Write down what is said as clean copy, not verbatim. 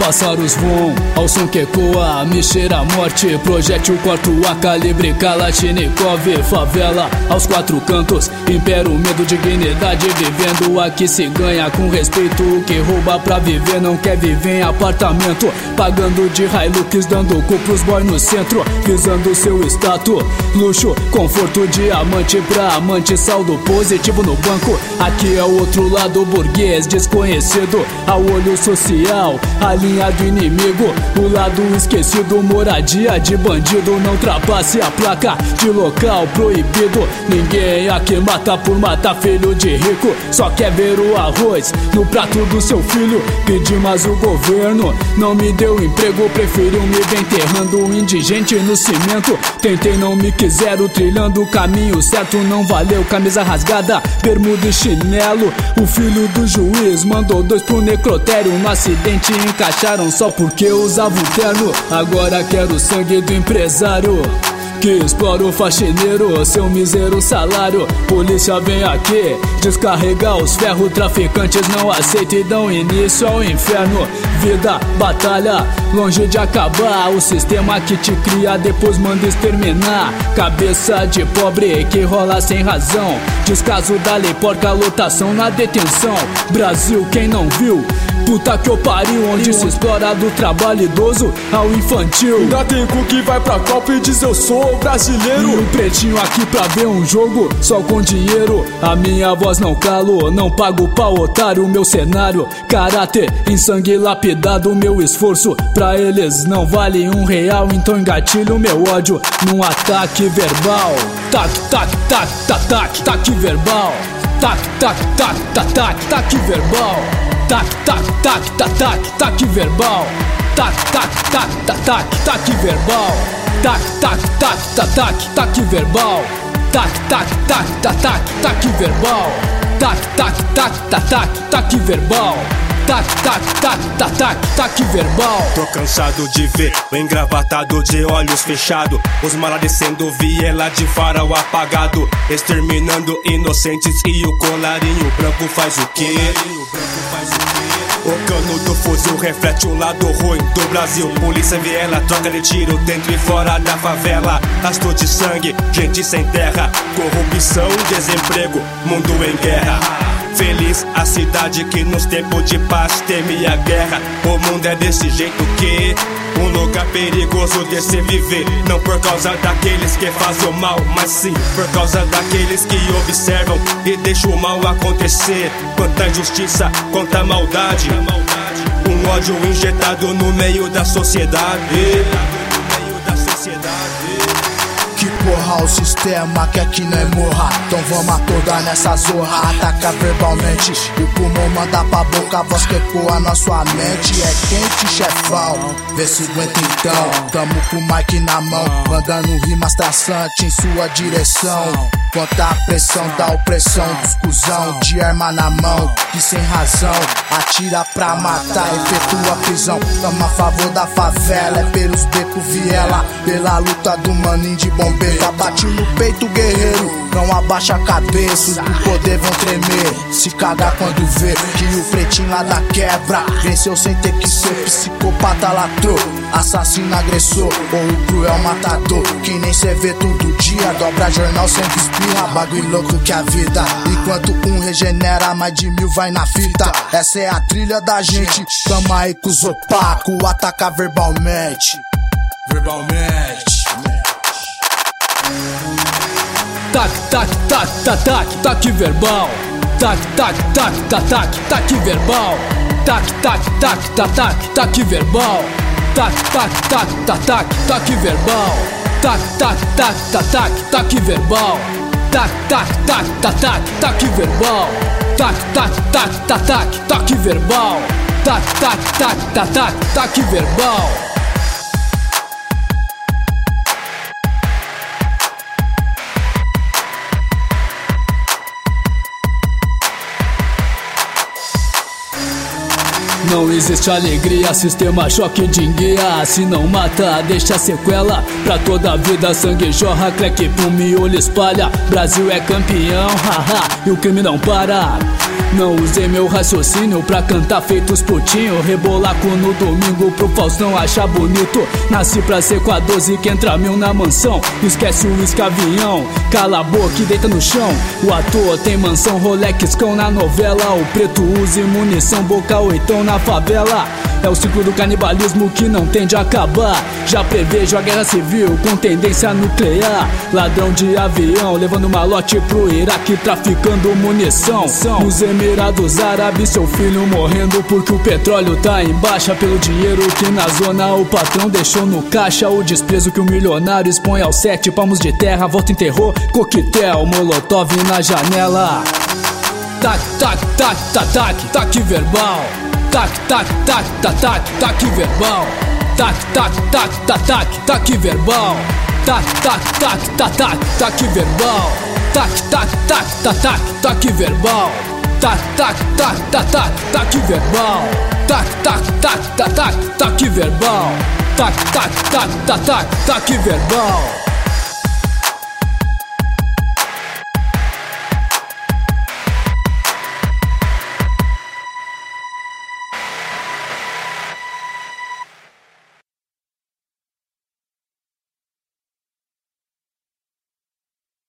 pássaros voam ao som que ecoa, me cheira a morte. Projétil corta a calibre Kalashnikov. Favela aos quatro cantos, impera o medo, dignidade. Vivendo aqui se ganha com respeito. O que rouba pra viver não quer viver em apartamento. Pagando de Hilux, dando cu pros boy no centro. Visando seu status, luxo, conforto, diamante pra amante. Saldo positivo no banco. Aqui é o outro lado burguês, desconhecido ao olho social, a linha do inimigo, o lado esquecido. Moradia de bandido, não ultrapasse a placa de local proibido. Ninguém aqui mata por matar, filho de rico só quer ver o arroz no prato do seu filho. Pedi, mas o governo não me deu emprego, preferiu me ver enterrando indigente no cimento. Tentei, não me quiseram, trilhando o caminho certo não valeu. Camisa rasgada, bermuda e chinelo. O filho do juiz mandou 2 pro necrotério. No acidente encaixaram só porque usava um terno. Agora quero o sangue do empresário que explora o faxineiro, seu mísero salário. Polícia vem aqui descarregar os ferros. Traficantes não aceitam e dão início ao inferno. Vida, batalha, longe de acabar. O sistema que te cria depois manda exterminar. Cabeça de pobre que rola sem razão. Descaso da lei, porca, lotação na detenção. Brasil, quem não viu? Puta que eu pariu, onde se explora do trabalho idoso ao infantil. Ainda tem cu que vai pra Copa e diz eu sou brasileiro. E o pretinho aqui pra ver um jogo só com dinheiro. A minha voz não calo, não pago pau, otário. Meu cenário, caráter em sangue lapidado. Meu esforço pra eles não vale R$1. Então engatilho meu ódio num ataque verbal. Tac, tac, tac, tac, tac, tac verbal. Tac, tac, tac, tac, tac, tac verbal. Tac, tac, tac, tac, tac, tac verbal. Tac, tac, tac, tac, tac, tac verbal. Tac, tac, tac, tac, tac, tac verbal. Tac, tac, tac, tac, tac, tac verbal. Tac, tac, tac, tac, tac, tac verbal. Tac, tac, tac, tac, tac, tac verbal. Tô cansado de ver o engravatado de olhos fechados, os malas descendo viela de farol apagado, exterminando inocentes e o colarinho branco faz o quê? O cano do fuzil reflete o lado ruim do Brasil. Polícia viela, troca de tiro dentro e fora da favela. Rastro de sangue, gente sem terra, corrupção, desemprego, mundo em guerra. Feliz a cidade que nos tempos de paz teme a guerra. O mundo é desse jeito que um lugar perigoso de se viver. Não por causa daqueles que fazem o mal, mas sim por causa daqueles que observam e deixam o mal acontecer. Quanta injustiça, quanta maldade, um ódio injetado no meio da sociedade. Que porra o sistema quer que não morra. Então vamos a toda nessa zorra. Ataca verbalmente, o pulmão manda pra boca, a voz que ecoa na sua mente. É quente, chefão, vê se aguenta então. Tamo com o mic na mão, mandando rimas traçante em sua direção. Conta a pressão da opressão dos cuzão, de arma na mão e sem razão atira pra matar, efetua a prisão. Tamo a favor da favela, é pelos becos viela, pela luta do maninho de bombeiro. Bate no peito guerreiro, não abaixa a cabeça, os do poder vão tremer, se cagar quando vê que o pretinho lá da quebra venceu sem ter que ser psicopata, latrou, assassino, agressor ou o cruel matador. Que nem cê vê todo dia, dobra jornal sempre espirra, bagulho louco que a vida. Enquanto um regenera, mais de 1000 vai na fita. Essa é a trilha da gente, tamo aí com os opacos, ataca verbalmente. Tac, tac, tac, tac, tac, tac verbal. Tac, tac, tac, tac, tac, tac verbal. Tac, tac, tac, tac, tac, tac verbal. Tac, tac, tac, tac, tac, tac verbal. Tac, tac, tac, tac, tac, tac verbal. Tac, tac, tac, tac, tac, tac verbal. Tac, tac, tac, tac, tac, tac verbal. Tac, tac, tac, tac, tac, tac verbal. Não existe alegria, sistema choque de enguia. Se não mata, deixa sequela pra toda a vida. Sangue jorra, cleque pro miolho espalha. Brasil é campeão, haha, e o crime não para. Não usei meu raciocínio pra cantar feitos putinho, rebolaco no domingo pro Faustão achar bonito. Nasci pra ser com a 12 que entra mil na mansão. Esquece o escavião, cala a boca e deita no chão. O ator tem mansão, Rolex cão na novela. O preto usa munição, boca oitão na favela. É o ciclo do canibalismo que não tende a acabar. Já prevejo a guerra civil com tendência nuclear. Ladrão de avião levando malote pro Iraque, traficando munição. Nos Emirados Árabes seu filho morrendo porque o petróleo tá em baixa. Pelo dinheiro que na zona o patrão deixou no caixa. O desprezo que o milionário expõe aos 7 palmos de terra. Volta em terror, coquetel, molotov na janela. Tac, tac, tac, tac, tac, tac verbal. Tac, tac, tac, tac, tac, tac verbal. Tac, tac, tac, tac, tac, tac verbal. Tac, tac, tac, tac, tac, tac verbal. Tac, tac, tac, tac, tac, tac verbal. Tac, tac, tac, tac, tac, tac verbal. Tac, tac, tac, tac, tac, tac verbal. Tac, tac, tac, tac, tac, tac verbal.